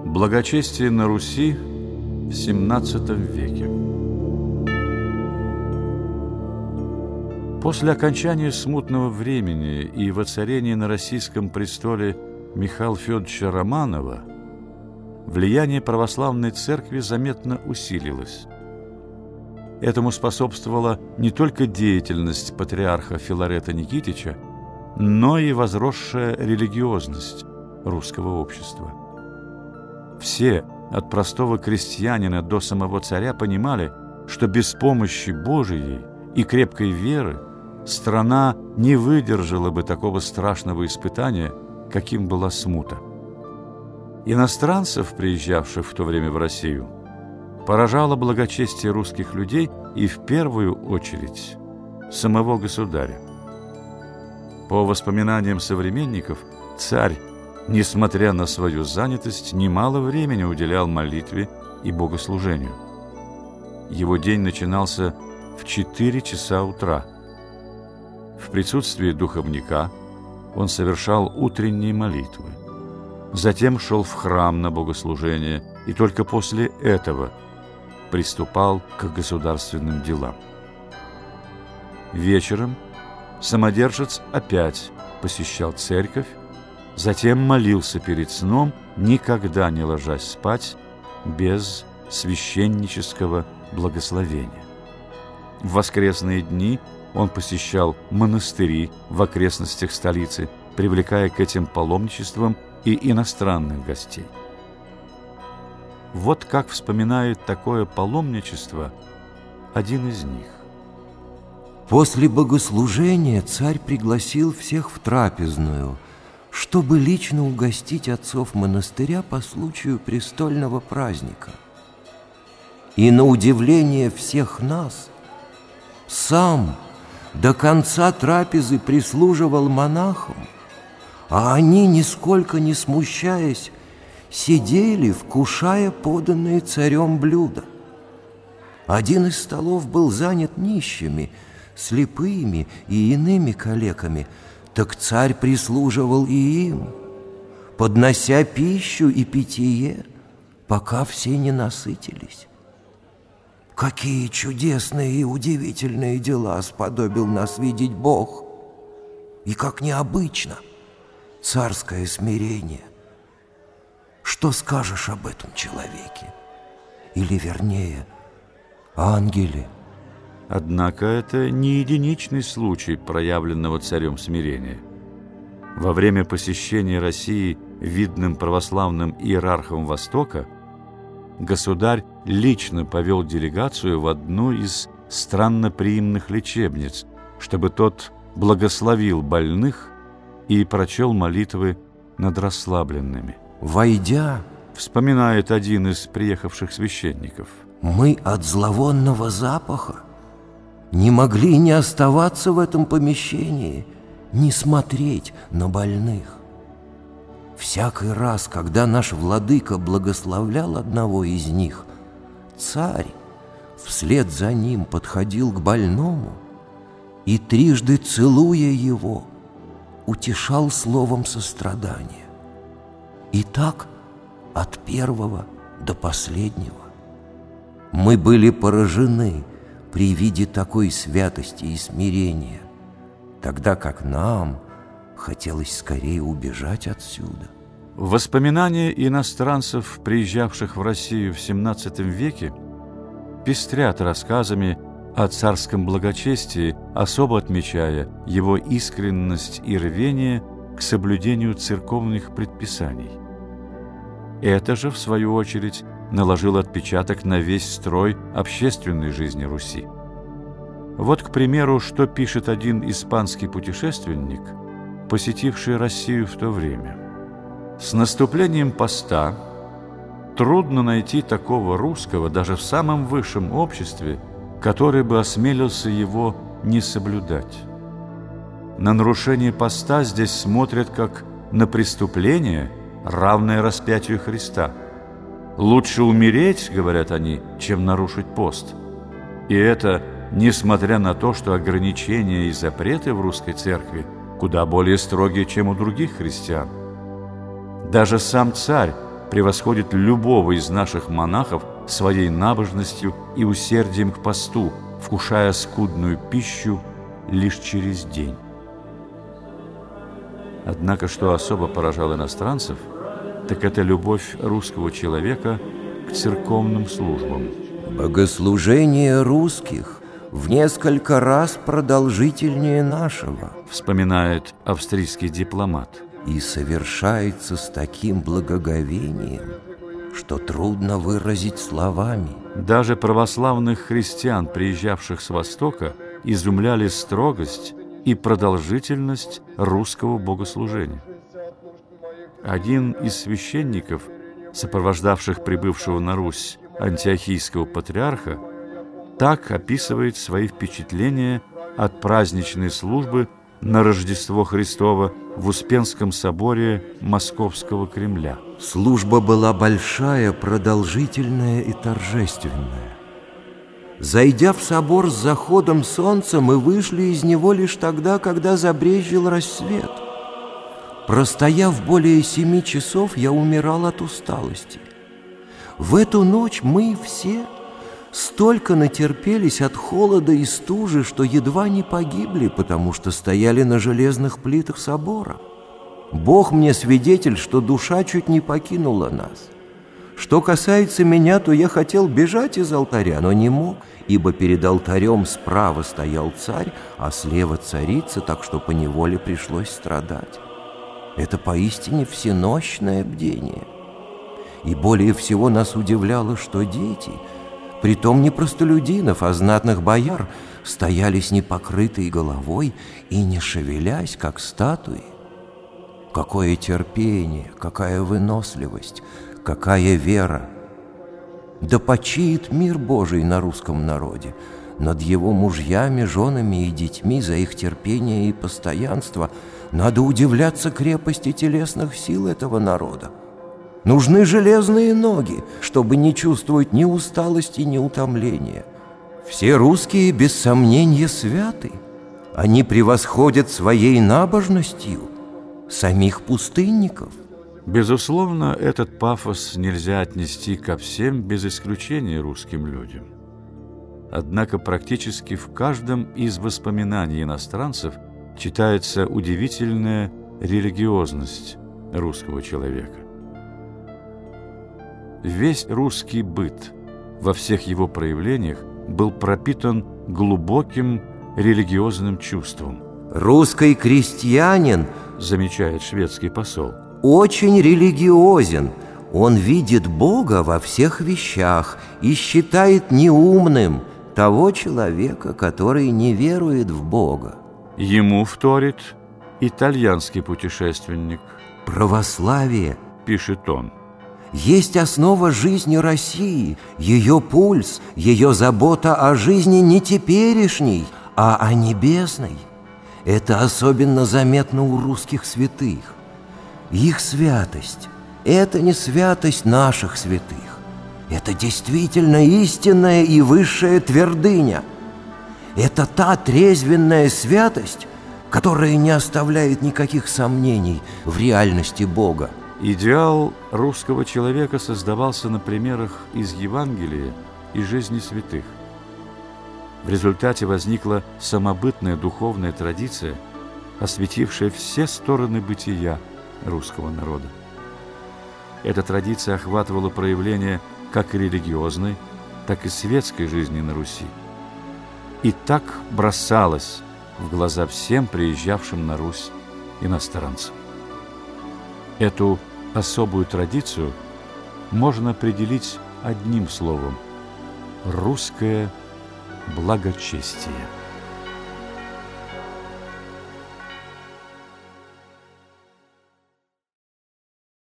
Благочестие на Руси в XVII веке. После окончания смутного времени и воцарения на российском престоле Михаила Федоровича Романова влияние православной церкви заметно усилилось. Этому способствовала не только деятельность патриарха Филарета Никитича, но и возросшая религиозность русского общества. Все, от простого крестьянина до самого царя, понимали, что без помощи Божией и крепкой веры страна не выдержала бы такого страшного испытания, каким была смута. Иностранцев, приезжавших в то время в Россию, поражало благочестие русских людей и в первую очередь самого государя. По воспоминаниям современников, царь, несмотря на свою занятость, немало времени уделял молитве и богослужению. Его день начинался в 4 часа утра. В присутствии духовника он совершал утренние молитвы. Затем шел в храм на богослужение и только после этого приступал к государственным делам. Вечером самодержец опять посещал церковь, затем молился перед сном, никогда не ложась спать без священнического благословения. В воскресные дни он посещал монастыри в окрестностях столицы, привлекая к этим паломничествам и иностранных гостей. Вот как вспоминает такое паломничество один из них. После богослужения царь пригласил всех в трапезную, чтобы лично угостить отцов монастыря по случаю престольного праздника. И на удивление всех нас, сам до конца трапезы прислуживал монахам, а они, нисколько не смущаясь, сидели, вкушая поданные царем блюда. Один из столов был занят нищими, слепыми и иными калеками, так царь прислуживал и им, поднося пищу и питье, пока все не насытились. Какие чудесные и удивительные дела сподобил нас видеть Бог! И как необычно царское смирение! Что скажешь об этом человеке? Или, вернее, ангеле? Однако это не единичный случай проявленного царем смирения. Во время посещения России видным православным иерархом Востока государь лично повел делегацию в одну из странноприимных лечебниц, чтобы тот благословил больных и прочел молитвы над расслабленными. Войдя, вспоминает один из приехавших священников, мы от зловонного запаха не могли не оставаться в этом помещении, не смотреть на больных. Всякий раз, когда наш владыка благословлял одного из них, царь вслед за ним подходил к больному и, трижды целуя его, утешал словом сострадания. И так от первого до последнего. Мы были поражены при виде такой святости и смирения, тогда как нам хотелось скорее убежать отсюда. Воспоминания иностранцев, приезжавших в Россию в XVII веке, пестрят рассказами о царском благочестии, особо отмечая его искренность и рвение к соблюдению церковных предписаний. Это же, в свою очередь, наложило отпечаток на весь строй общественной жизни Руси. Вот, к примеру, что пишет один испанский путешественник, посетивший Россию в то время. «С наступлением поста трудно найти такого русского даже в самом высшем обществе, который бы осмелился его не соблюдать. На нарушение поста здесь смотрят как на преступление, равное распятию Христа. Лучше умереть, говорят они, чем нарушить пост. И это несмотря на то, что ограничения и запреты в русской церкви куда более строгие, чем у других христиан. Даже сам царь превосходит любого из наших монахов своей набожностью и усердием к посту, вкушая скудную пищу лишь через день. Однако, что особо поражало иностранцев, так это любовь русского человека к церковным службам. Богослужение русских в несколько раз продолжительнее нашего, вспоминает австрийский дипломат, и совершается с таким благоговением, что трудно выразить словами. Даже православных христиан, приезжавших с Востока, изумляли строгость и продолжительность русского богослужения. Один из священников, сопровождавших прибывшего на Русь антиохийского патриарха, так описывает свои впечатления от праздничной службы на Рождество Христово в Успенском соборе Московского Кремля. Служба была большая, продолжительная и торжественная. Зайдя в собор с заходом солнца, мы вышли из него лишь тогда, когда забрезжил рассвет. Простояв более 7 часов, я умирал от усталости. В эту ночь мы все столько натерпелись от холода и стужи, что едва не погибли, потому что стояли на железных плитах собора. Бог мне свидетель, что душа чуть не покинула нас. Что касается меня, то я хотел бежать из алтаря, но не мог, ибо перед алтарем справа стоял царь, а слева царица, так что поневоле пришлось страдать. Это поистине всенощное бдение. И более всего нас удивляло, что дети, притом не простолюдинов, а знатных бояр, стояли с непокрытой головой и не шевелясь, как статуи. Какое терпение, какая выносливость, какая вера! Да почиет мир Божий на русском народе, над его мужьями, женами и детьми. За их терпение и постоянство надо удивляться крепости телесных сил этого народа. Нужны железные ноги, чтобы не чувствовать ни усталости, ни утомления. Все русские, без сомнения, святы. Они превосходят своей набожностью самих пустынников. Безусловно, этот пафос нельзя отнести ко всем без исключения русским людям. Однако практически в каждом из воспоминаний иностранцев читается удивительная религиозность русского человека. Весь русский быт во всех его проявлениях был пропитан глубоким религиозным чувством. Русский крестьянин, замечает шведский посол, очень религиозен. Он видит Бога во всех вещах и считает неумным того человека, который не верует в Бога. Ему вторит итальянский путешественник. Православие, пишет он, есть основа жизни России, ее пульс, ее забота о жизни не теперешней, а о небесной. Это особенно заметно у русских святых. Их святость – это не святость наших святых. Это действительно истинная и высшая твердыня. Это та трезвенная святость, которая не оставляет никаких сомнений в реальности Бога. Идеал русского человека создавался на примерах из Евангелия и жизни святых. В результате возникла самобытная духовная традиция, осветившая все стороны бытия русского народа. Эта традиция охватывала проявления как религиозной, так и светской жизни на Руси. И так бросалась в глаза всем приезжавшим на Русь иностранцам. Эту особую традицию можно определить одним словом – русское благочестие.